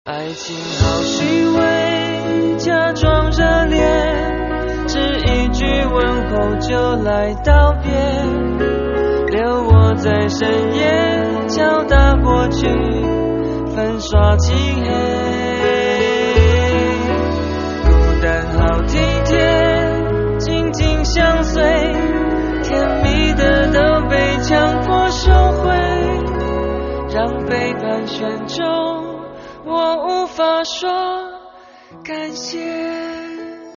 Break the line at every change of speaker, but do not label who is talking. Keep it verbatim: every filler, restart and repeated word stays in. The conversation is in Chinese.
爱情好虚伪，假装热烈，只一句问候就来道别，留我在深夜敲打过去，粉刷漆黑。孤单好体贴，紧紧相随，甜蜜的都被强迫收回，让背叛选中我无法说感谢。